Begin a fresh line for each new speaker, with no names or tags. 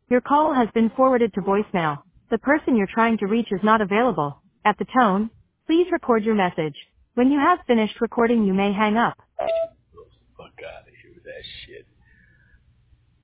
Your call has been forwarded to voicemail. The person you're trying to reach is not available. At the tone, please record your message. When you have finished recording, you may hang up.
Fuck out of here with that shit.